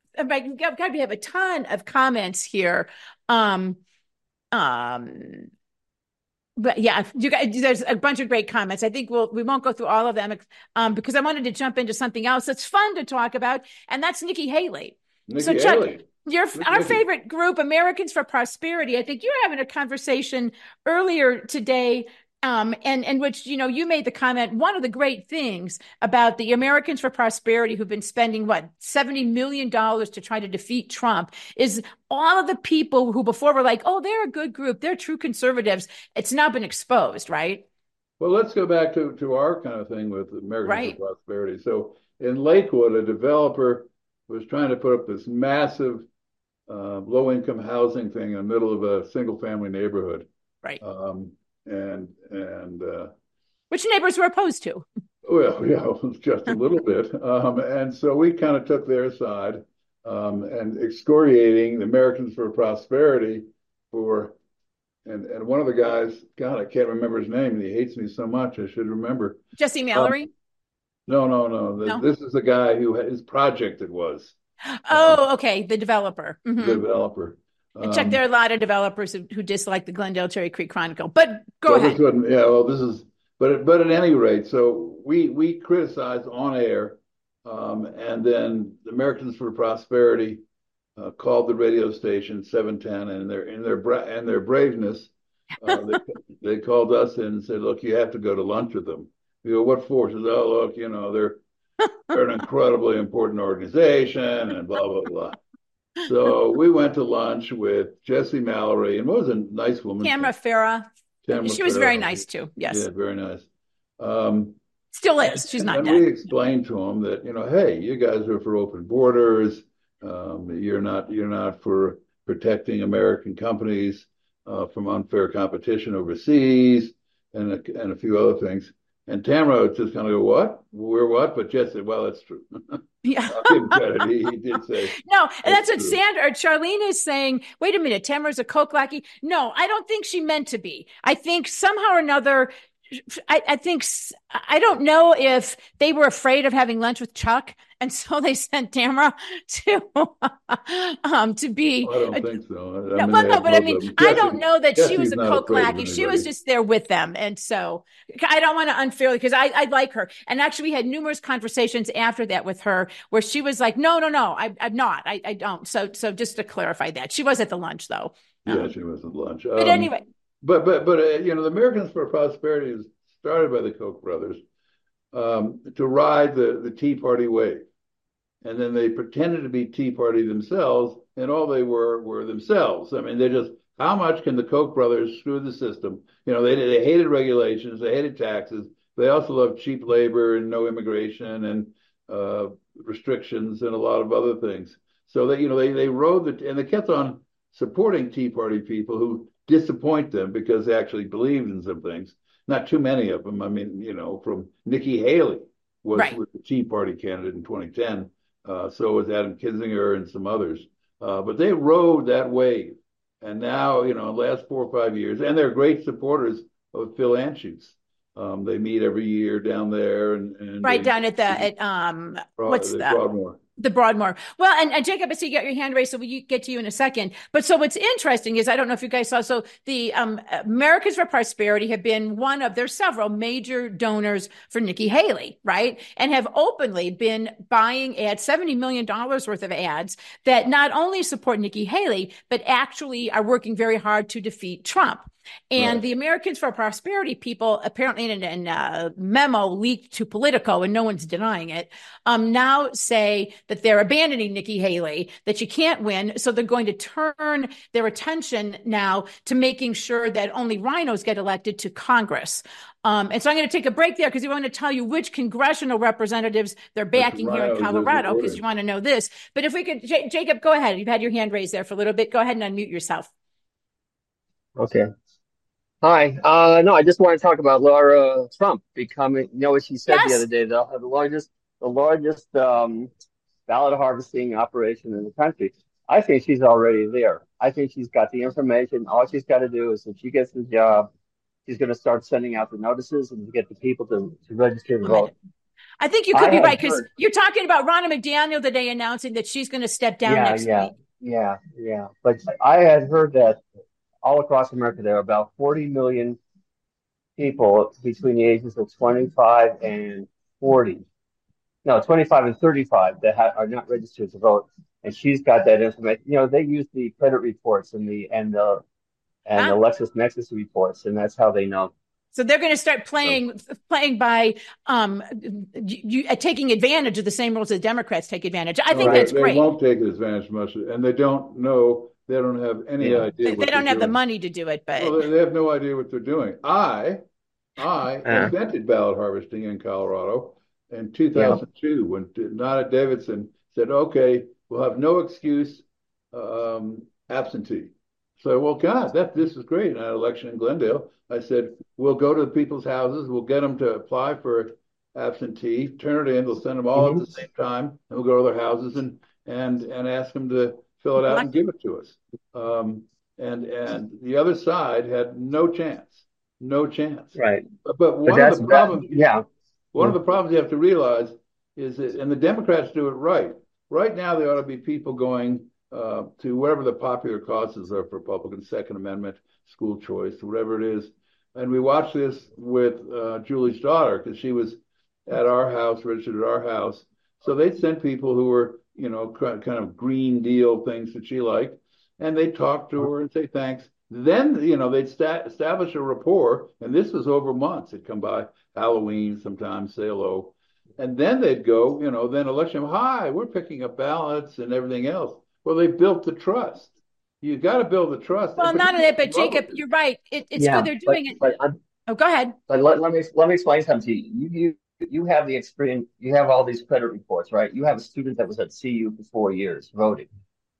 We have a ton of comments here. Um, um, But yeah, you guys, there's a bunch of great comments. I think we'll we won't go through all of them um, because I wanted to jump into something else that's fun to talk about, and that's Nikki Haley. Nikki so, Chuck, Haley. your Nikki our Haley. favorite group, Americans for Prosperity. I think you were having a conversation earlier today. Um, and, and which, you know, you made the comment, one of the great things about the Americans for Prosperity who've been spending, what, seventy million dollars to try to defeat Trump is all of the people who before were like, oh, they're a good group. They're true conservatives. It's now been exposed, right? Well, let's go back to, to our kind of thing with Americans right. for Prosperity. So in Lakewood, a developer was trying to put up this massive uh, low-income housing thing in the middle of a single-family neighborhood. Right. Um, and and uh, which neighbors were opposed to? Well, yeah, just a little bit. Um, and so we kind of took their side um, and excoriating the Americans for Prosperity for, and and one of the guys, God, I can't remember his name, and he hates me so much. I should remember. Jesse Mallory? Um, no, no, no, no. This is the guy who his project it was. Oh, um, okay, the developer. Mm-hmm. The developer. And Chuck, there are a lot of developers who, who dislike the Glendale Cherry Creek Chronicle, but go so ahead. This yeah, well, this is, but but at any rate, so we we criticized on air, um, and then the Americans for Prosperity uh, called the radio station seven ten, and their in their bra- and their braveness, uh, they, they called us in and said, "Look, you have to go to lunch with them." We go, "What for?" She says, "Oh, look, you know, they're they're an incredibly important organization," and blah blah blah. So we went to lunch with Jesse Mallory, and what was a nice woman? Tamara Farah. Tamara she was Farah. very nice too. Yes. Yeah, very nice. Um, Still is. She's and, not and dead. We explained to them that, you know, hey, you guys are for open borders. Um, you're not. You're not for protecting American companies uh, from unfair competition overseas, and a, and a few other things. And Tamara just kind of go, what? We're what? But Jess said, well, that's true. Yeah. I'll give him credit. He, he did say. No, and that's, that's what true. Sandra or Charlene is saying. Wait a minute, Tamara's a Coke lackey. No, I don't think she meant to be. I think somehow or another, I, I think, I don't know if they were afraid of having lunch with Chuck, and so they sent Tamara to um to be. Oh, I don't a, think so. I no, mean, well, no, but I mean, I don't know that Jesse's she was a coke lackey. She was just there with them, and so I don't want to unfairly, because I I like her, and actually we had numerous conversations after that with her where she was like, no, no, no, I, I'm not, I, I don't. So so just to clarify that, she was at the lunch though. Yeah, um, she was at lunch. But um, anyway. But but but uh, you know, the Americans for Prosperity is started by the Koch brothers um, to ride the the Tea Party wave, and then they pretended to be Tea Party themselves, and all they were were themselves. I mean, they just, how much can the Koch brothers screw the system? You know, they they hated regulations, they hated taxes, they also loved cheap labor and no immigration and uh, restrictions and a lot of other things. So they you know they they rode the, and they kept on supporting Tea Party people who disappoint them because they actually believed in some things. Not too many of them. I mean, you know, from Nikki Haley was, Right. was the Tea Party candidate in twenty ten. Uh, so was Adam Kinzinger and some others. Uh, but they rode that wave. And now, you know, last four or five years, and they're great supporters of Phil Anschutz. Um, they meet every year down there, and, and Right they, down at the at um Broad, what's that? Broadmoor. The Broadmoor. Well, and, and Jacob, I see you got your hand raised, so we get to you in a second. But so what's interesting is, I don't know if you guys saw, so the um, Americans for Prosperity have been one of, there's several major donors for Nikki Haley, right? And have openly been buying ads, seventy million dollars worth of ads that not only support Nikki Haley, but actually are working very hard to defeat Trump. And Right. the Americans for Prosperity people, apparently in, in a memo leaked to Politico, and no one's denying it, um, now say that they're abandoning Nikki Haley, that she can't win. So they're going to turn their attention now to making sure that only rhinos get elected to Congress. Um, and so I'm going to take a break there because we want to tell you which congressional representatives they're backing here in Colorado, because you want to know this. But if we could, J- Jacob, go ahead. You've had your hand raised there for a little bit. Go ahead and unmute yourself. Okay. Hi. Uh, no, I just want to talk about Laura Trump becoming, you know what she said Yes. the other day, they'll have the largest, the largest um, ballot harvesting operation in the country. I think she's already there. I think she's got the information. All she's got to do is, if she gets the job, she's going to start sending out the notices and to get the people to, to register to vote. I think you could I be have right, because heard- you're talking about Ronna McDaniel today announcing that she's going to step down yeah, next yeah, week. yeah, yeah. But I had heard that all across America, there are about forty million people between the ages of twenty-five and forty. No, twenty-five and thirty-five that ha- are not registered to vote. And she's got that information. You know, they use the credit reports and the and the and Ah. the LexisNexis reports, and that's how they know. So they're going to start playing playing by um, you, you, uh, taking advantage of the same rules that Democrats take advantage. I think Right. that's They great. won't take advantage much, and they don't know. They don't have any Yeah. idea. They, what they don't they're have the doing. money to do it, but Well, they, they have no idea what they're doing. I, I Yeah. invented ballot harvesting in Colorado in two thousand two when Nana Davidson said, "Okay, we'll have no excuse um, absentee." So, well, God, that this is great. In an election in Glendale, I said, "We'll go to the people's houses. We'll get them to apply for absentee, turn it in. They'll send them all Mhm. at the same time, and we'll go to their houses and and and ask them to fill it out and give it to us." Um, and and the other side had no chance, no chance. Right. But, but But one that's of the that, problems, yeah. one of the problems you have to realize is that, and the Democrats do it right. Right now, there ought to be people going uh, to whatever the popular causes are for Republicans, Second Amendment, school choice, whatever it is. And we watched this with uh, Julie's daughter because she was at our house, registered at our house. So they'd send people who were, you know, kind of Green Deal things that she liked, and they'd talk to her and say thanks. Then, you know, they'd sta- establish a rapport, and this was over months. It'd come by Halloween sometimes, say hello. And then they'd go, you know, then election, hi, we're picking up ballots and everything else. Well, they built the trust. You got to build the trust. well, not only that, but Jacob, you're right. It, it's yeah, good they're doing but, it. But, I'm, Oh, go ahead. but let, let me let me explain something to you. You you you have the experience. You have all these credit reports, right? You have a student that was at C U for four years voting.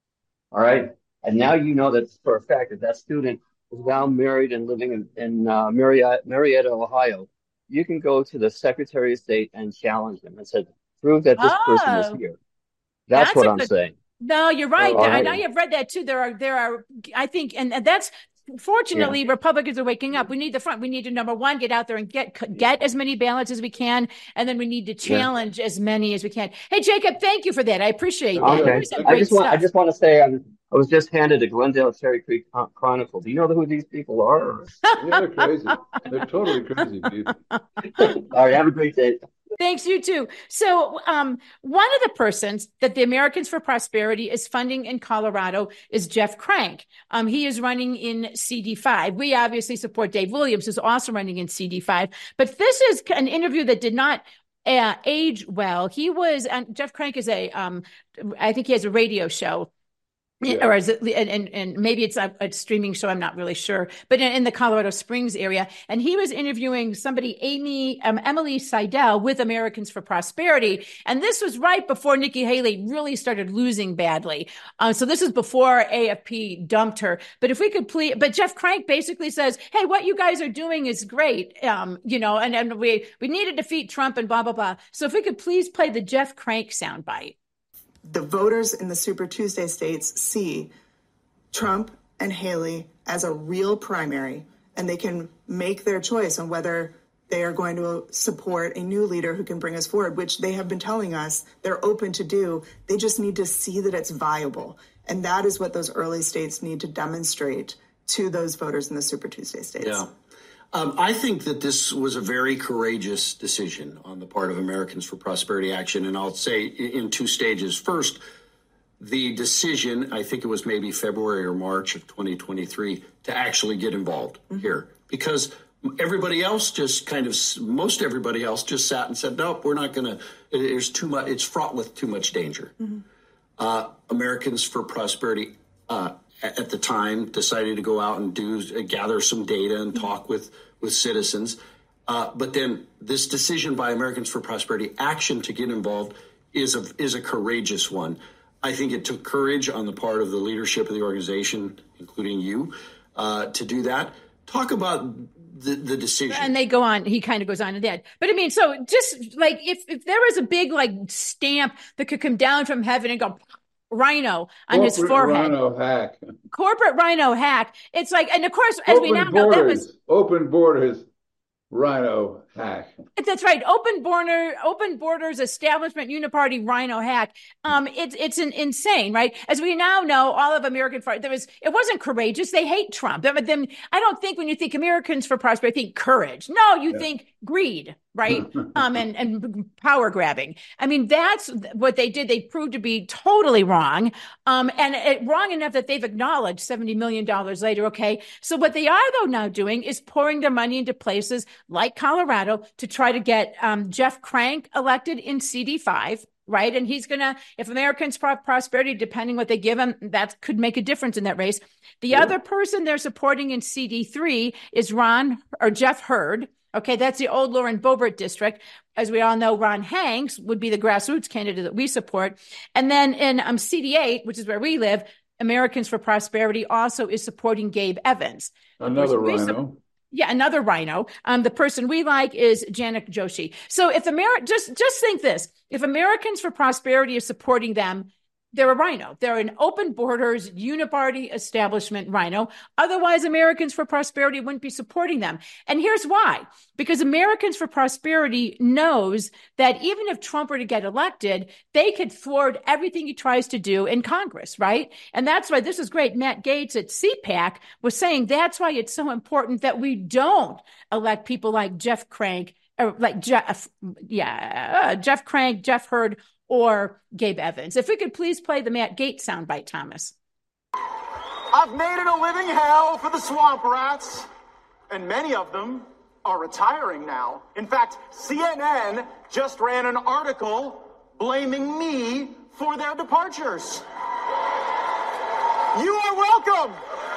All right, and now you know that for a fact that that student is now married and living in, in uh, Marietta, Marietta, Ohio. You can go to the Secretary of State and challenge them and say, prove that this person is Oh, here. That's, that's what a I'm good- saying. No, you're right. All I right. know you've read that too. There are, there are, I think, and, and that's fortunately, yeah. Republicans are waking up. We need the front. We need to, number one, get out there and get get as many ballots as we can. And then we need to challenge yeah. as many as we can. Hey, Jacob, thank you for that. I appreciate okay. that. I just, want, I just want to say I'm, I was just handed a Glendale Cherry Creek Chronicle. Do you know who these people are? Yeah, they're crazy. They're totally crazy people. All right, have a great day. Thanks, you too. So um, one of the persons that the Americans for Prosperity is funding in Colorado is Jeff Crank. Um, he is running in C D five. We obviously support Dave Williams, who's also running in C D five. But this is an interview that did not uh, age well. He was, and Jeff Crank is a, um, I think he has a radio show. Yeah. Or is it, and, and, and maybe it's a, a streaming show, I'm not really sure, but in, in the Colorado Springs area. And he was interviewing somebody, Amy, um, Emily Seidel with Americans for Prosperity. And this was right before Nikki Haley really started losing badly. Um, so this is before A F P dumped her. But if we could please, but Jeff Crank basically says, hey, what you guys are doing is great. Um, you know, and, and we, we need to defeat Trump and blah, blah, blah. So if we could please play the Jeff Crank soundbite. The voters in the Super Tuesday states see Trump and Haley as a real primary, and they can make their choice on whether they are going to support a new leader who can bring us forward, which they have been telling us they're open to do. They just need to see that it's viable. And that is what those early states need to demonstrate to those voters in the Super Tuesday states. Yeah. Um, I think that this was a very courageous decision on the part of Americans for Prosperity Action, and I'll say in two stages. First, the decision, I think it was maybe February or March of twenty twenty-three, to actually get involved mm-hmm. here, because everybody else just kind of, most everybody else just sat and said, nope, we're not going to, there's too much, it's fraught with too much danger. Mm-hmm. Uh, Americans for Prosperity uh at the time decided to go out and do gather some data and talk with with citizens. Uh, but then this decision by Americans for Prosperity Action to get involved is a is a courageous one. I think it took courage on the part of the leadership of the organization, including you, uh, to do that. Talk about the, the decision. And they go on, he kind of goes on to that. But I mean, so just like if, if there was a big like stamp that could come down from heaven and go, Rhino on Corporate his forehead. Rhino hack. Corporate Rhino hack. It's like, and of course, as open we now borders, know, that was open borders. Rhino hack. That's right. Open border, open borders, establishment, uniparty, Rhino hack. Um, it's it's an insane, right? As we now know, all of American there was it wasn't courageous. They hate Trump. Them, them, I don't think when you think Americans for Prosperity, think courage. No, you yeah. think greed, right? um, and and power grabbing. I mean, that's what they did. They proved to be totally wrong. Um, and it, wrong enough that they've acknowledged seventy million dollars later. Okay, so what they are though now doing is pouring their money into places like Colorado to try to get um, Jeff Crank elected in C D five, right? And he's going to, if Americans for Prosperity, depending what they give him, that could make a difference in that race. The yeah. other person they're supporting in C D three is Ron or Jeff Hurd. Okay, that's the old Lauren Boebert district. As we all know, Ron Hanks would be the grassroots candidate that we support. And then in um, C D eight, which is where we live, Americans for Prosperity also is supporting Gabe Evans. Another Rhino. Yeah, another Rhino. Um, the person we like is Janak Joshi. So if America, just just think this: if Americans for Prosperity is supporting them, they're a Rhino. They're an open borders, uniparty establishment Rhino. Otherwise, Americans for Prosperity wouldn't be supporting them. And here's why: because Americans for Prosperity knows that even if Trump were to get elected, they could thwart everything he tries to do in Congress, right? And that's why this is great. Matt Gaetz at C PAC was saying that's why it's so important that we don't elect people like Jeff Crank, or like Jeff, yeah, uh, Jeff Crank, Jeff Hurd, or Gabe Evans. If we could please play the Matt Gaetz soundbite, Thomas. I've made it a living hell for the swamp rats, and many of them are retiring now. In fact, C N N just ran an article blaming me for their departures. You are welcome.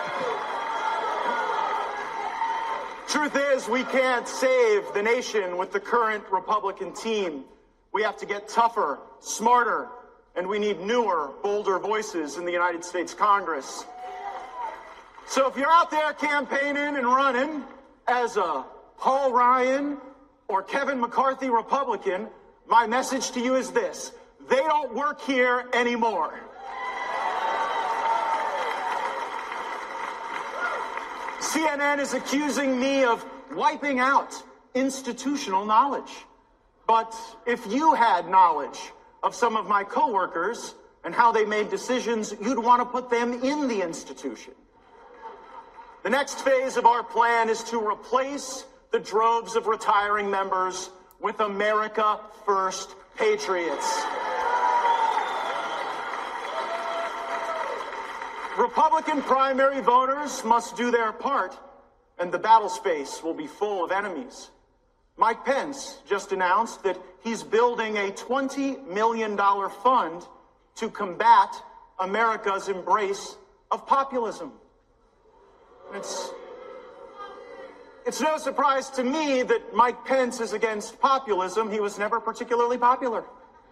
Truth is, we can't save the nation with the current Republican team. We have to get tougher, smarter, and we need newer, bolder voices in the United States Congress. So if you're out there campaigning and running as a Paul Ryan or Kevin McCarthy Republican, my message to you is this: they don't work here anymore. C N N is accusing me of wiping out institutional knowledge. But if you had knowledge of some of my coworkers and how they made decisions, you'd want to put them in the institution. The next phase of our plan is to replace the droves of retiring members with America First patriots. Republican primary voters must do their part, and the battle space will be full of enemies. Mike Pence just announced that he's building a twenty million dollars fund to combat America's embrace of populism. It's, it's no surprise to me that Mike Pence is against populism. He was never particularly popular.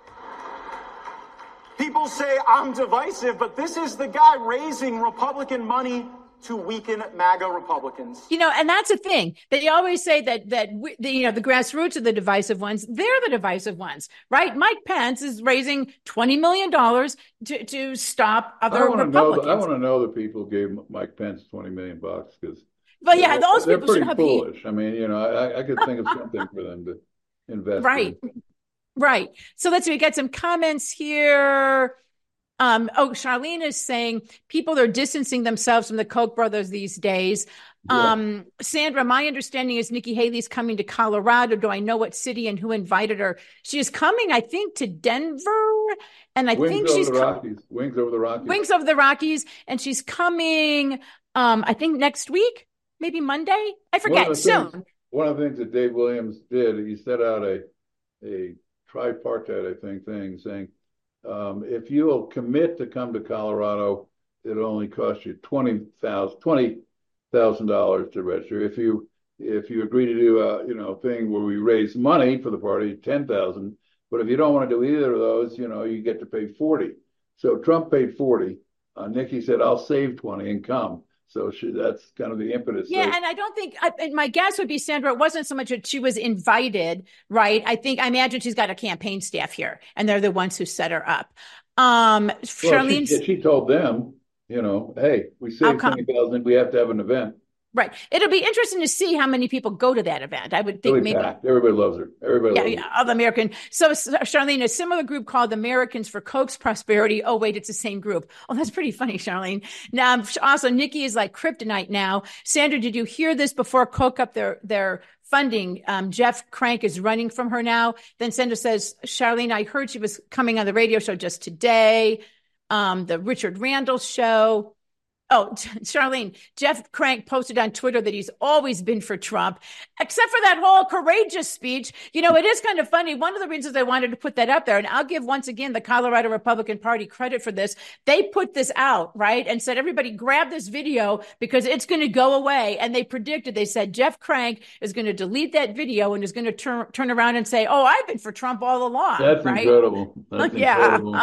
People say I'm divisive, but this is the guy raising Republican money to weaken MAGA Republicans. You know, and that's the thing. They always say that, that we, the, you know, the grassroots are the divisive ones. They're the divisive ones, right? Mike Pence is raising twenty million dollars to, to stop other I wanna Republicans. Know the, I want to know the people who gave Mike Pence twenty million bucks because But yeah, those they're people pretty should have foolish. I mean, you know, I, I could think of something for them to invest right. in. Right. So let's see, we got some comments here. Um, oh, Charlene is saying people are distancing themselves from the Koch brothers these days. Yeah. Um, Sandra, my understanding is Nikki Haley's coming to Colorado. Do I know what city and who invited her? She is coming, I think, to Denver. And I Wings think over she's the com- Rockies. Wings over the Rockies. Wings over the Rockies. And she's coming, um, I think next week, maybe Monday. I forget. One of the Soon. things, one of the things that Dave Williams did, he set out a a tripartite, I think, thing saying, um, if you'll commit to come to Colorado, it'll only cost you twenty thousand dollars to register. If you if you agree to do a you know thing where we raise money for the party, ten thousand dollars. But if you don't want to do either of those, you know, you get to pay forty. So Trump paid forty. Uh, Nikki said, I'll save twenty and come. So she, that's kind of the impetus. Yeah, so, and I don't think, I, and my guess would be, Sandra, it wasn't so much that she was invited, right? I think, I imagine she's got a campaign staff here, and they're the ones who set her up. Um, well, Charlene. she, she told them, you know, hey, we saved twenty thousand, we have to have an event. Right. It'll be interesting to see how many people go to that event. I would think Really maybe. packed. Everybody loves her. Everybody Yeah, loves yeah, her. of American. So, Charlene, a similar group called Americans for Koch's Prosperity. Oh, wait, it's the same group. Oh, that's pretty funny, Charlene. Now, also, Nikki is like kryptonite now. Sandra, did you hear this before Koch up their, their funding? Um, Jeff Crank is running from her now. Then Sandra says, Charlene, I heard she was coming on the radio show just today. Um, the Richard Randall show. Oh, Charlene, Jeff Crank posted on Twitter that he's always been for Trump, except for that whole courageous speech. You know, it is kind of funny. One of the reasons I wanted to put that up there, and I'll give once again the Colorado Republican Party credit for this. They put this out, right, and said, everybody grab this video because it's going to go away. And they predicted, they said, Jeff Crank is going to delete that video and is going to turn turn around and say, oh, I've been for Trump all along. That's right? incredible. That's yeah. incredible.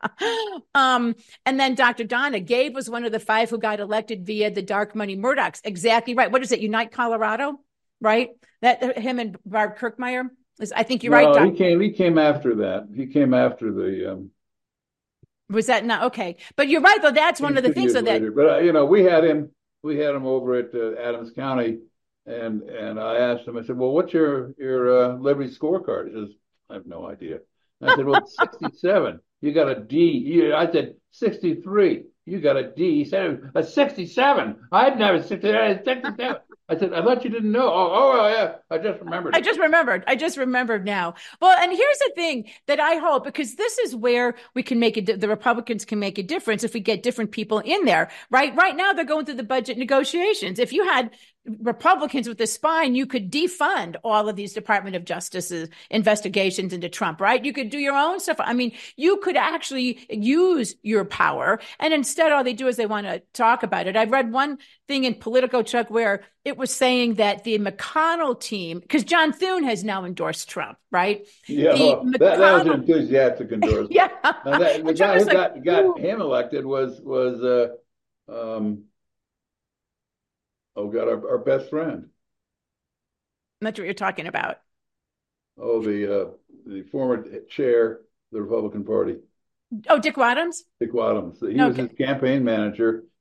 um, and then Doctor Donna, Gabe was one of the five who got elected via the dark money Murdochs. Exactly right. What is it? Unite Colorado, right? That him and Barb Kirkmeyer is. I think you're no, right. Doc. he came. He came after that. He came after the. Um, was that not okay? But you're right, though. That's one of the things of that. Later. But uh, you know, we had him. We had him over at uh, Adams County, and and I asked him. I said, "Well, what's your your uh, Liberty scorecard?" He says, "I have no idea." I said, "Well, sixty-seven. You got a D." You, I said, sixty-three. You got a D. He said, a sixty-seven. I'd never sixty-seven. I said, I thought you didn't know. Oh, oh, yeah. I just remembered. I just remembered. I just remembered now. Well, and here's the thing that I hope, because this is where we can make it, the Republicans can make a difference if we get different people in there, right? Right now, they're going through the budget negotiations. If you had Republicans with a spine, you could defund all of these Department of Justice's investigations into Trump, right? You could do your own stuff. I mean, you could actually use your power. And instead, all they do is they want to talk about it. I read one thing in Politico, Chuck, where it was saying that the McConnell team, because John Thune has now endorsed Trump, right? Yeah, well, that, that was an enthusiastic endorsement. Yeah. And that, the guy who like, got, got him elected was, was uh, um, oh, God, our, our best friend. That's what you're talking about. Oh, the uh, the former chair of the Republican Party. Oh, Dick Wadhams? Dick Wadhams. He okay. was his campaign manager,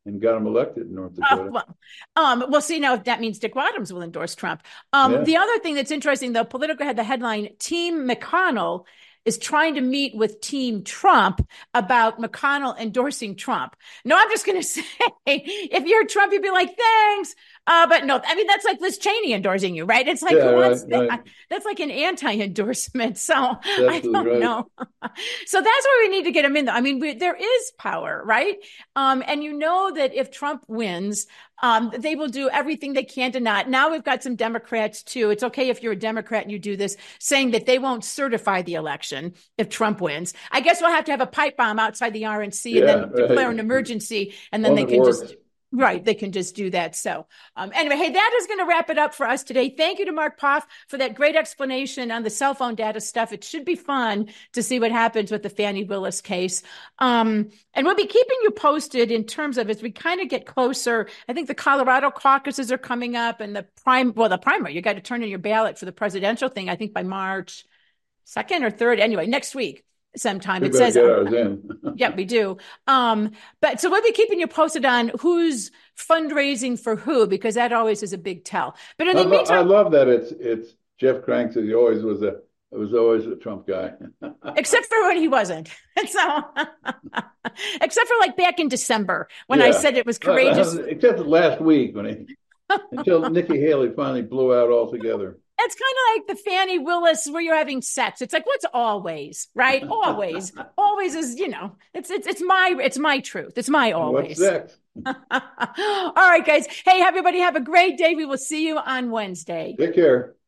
and got him elected in North Dakota. Uh, well, um, we'll see now if that means Dick Wadhams will endorse Trump. Um, Yeah. The other thing that's interesting, though, Politico had the headline, Team McConnell is trying to meet with Team Trump about McConnell endorsing Trump. No, I'm just going to say, if you're Trump, you'd be like, thanks. Uh, but no, I mean, that's like Liz Cheney endorsing you, right? It's like, Yeah, who wants right, that? right. That's like an anti-endorsement. So Absolutely I don't right. know. So that's why we need to get him in there. I mean, we, there is power, right? Um, and you know that if Trump wins, um, they will do everything they can to not. Now we've got some Democrats too. It's okay if you're a Democrat and you do this, saying that they won't certify the election if Trump wins. I guess we'll have to have a pipe bomb outside the R N C and Yeah, then declare right. an emergency, and then One they that can works. just. Right. They can just do that. So um, anyway, hey, that is going to wrap it up for us today. Thank you to Mark Poff for that great explanation on the cell phone data stuff. It should be fun to see what happens with the Fani Willis case. Um, and we'll be keeping you posted in terms of as we kind of get closer. I think the Colorado caucuses are coming up and the prime, well, the primary, you got to turn in your ballot for the presidential thing, I think by March second or third. Anyway, next week. Sometime We it better says, get ours in. yeah, we do. Um, but so we'll be keeping you posted on who's fundraising for who, because that always is a big tell. But in I, the lo- I meantime, love that it's it's Jeff Cranks. He always was a it was always a Trump guy. except for when he wasn't. And so, except for like back in December when I Yeah. said it was courageous. Except last week when he until Nikki Haley finally blew out altogether. It's kind of like the Fani Willis where you're having sex. It's like, what's always, right? Always, always is, you know, it's, it's, it's my, it's my truth. It's my always. What's sex? All right, guys. Hey, everybody have a great day. We will see you on Wednesday. Take care.